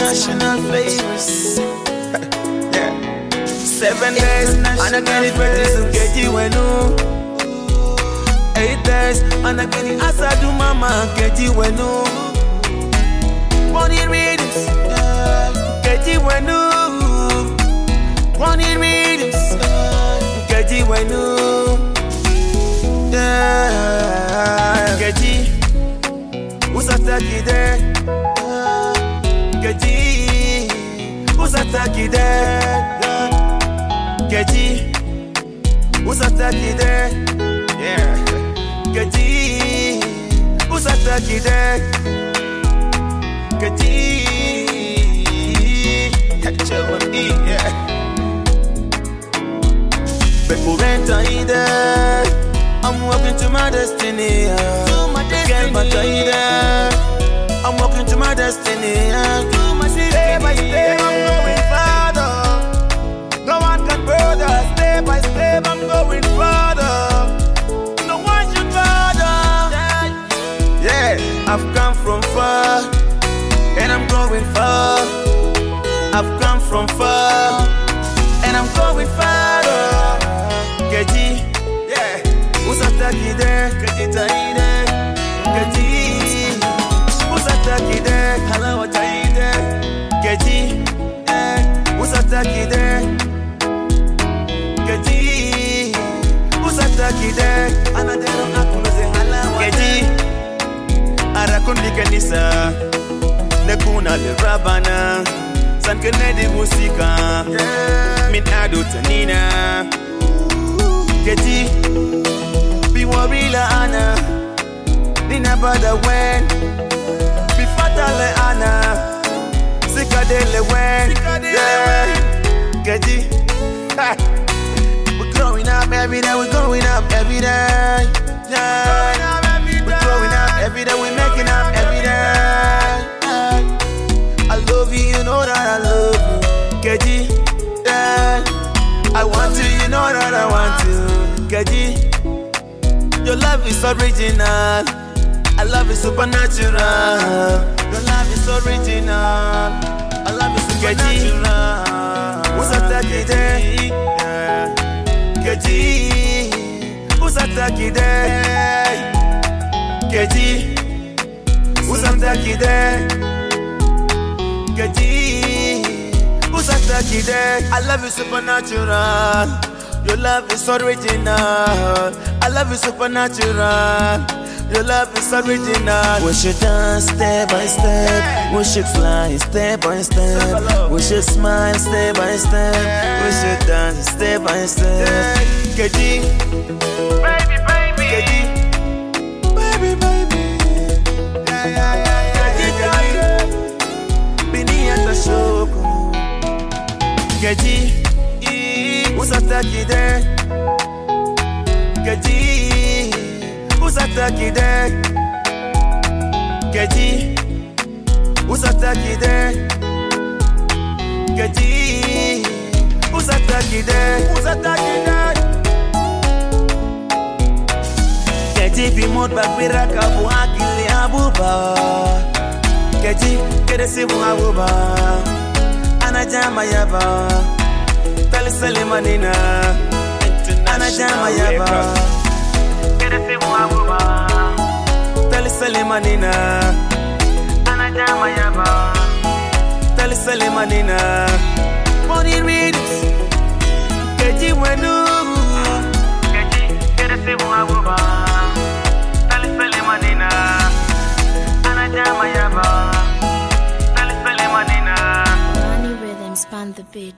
international favors. Yeah. 7 days, and I get it ready to get you when 8 days, and I get it as I do mama, get you when Body readings, get you when Body readings, get you when get you, who's attacking there? Get you, who's attacking there? Get you, who's attacking there? Yeah. Get you, who's attacking there? Get you, catch up and eat, yeah. Before enter I'm walking to my destiny. Girl, but I'm walking to my destiny. Day by day, I'm going farther. No one can further. Step by step, I'm going farther. No one should bother. Yeah, I've come from far, and I'm going far. I've come from far, and I'm going farther. Keji, yeah, who's attacking there? Keji taide, Keji, who's attacking there? Hello, what taide, Keji, who's attacking there? Keji, who's attacking there? Another akunoze hello, Keji, arakundi kanisa, nekuna le rabana, san kenedi musika, min adu tanina. Keji, be warila ana, nina bada wen, be fatale ana, sikadele wen, yeah. Keji, we're growing up every day, we're growing up every day, yeah. We're growing up every day, we're making up every day. I love you, you know that I love you, Keji, yeah. I want you, you know that I want you. Keji, your love is original. I love it supernatural. Your love is original. I love it supernatural. Who's attacking there? Keji, who's attacking there? Keji, who's attacking there? Keji, who's attacking there? I love you supernatural. Your love is original. I love you supernatural. Your love is original. We should dance step by step. We should fly step by step. We should smile step by step. We should dance step by step. Keji, baby, baby. Keji, baby, baby. Yeah, yeah, yeah, yeah. Bini ata shoko. Keji, who's attacking there? Keji, who's attacking there? Keji, who's attacking there? Keji, who's attacking there? Who's attacking there? Keji, be mod back with Rakabu Akili Abuba. Keji, get a simu Abuba. Anajama Yaba. Salimanina, Anajama Yaba, Tali Salimanina, Anajama Yaba, Tali Salimanina, Body readings, Keji Wenu, Keji, get a simu abuba, Tali Salimanina, Anajama Yaba, Tali Salimanina. Ronnie Rhythms span the beat.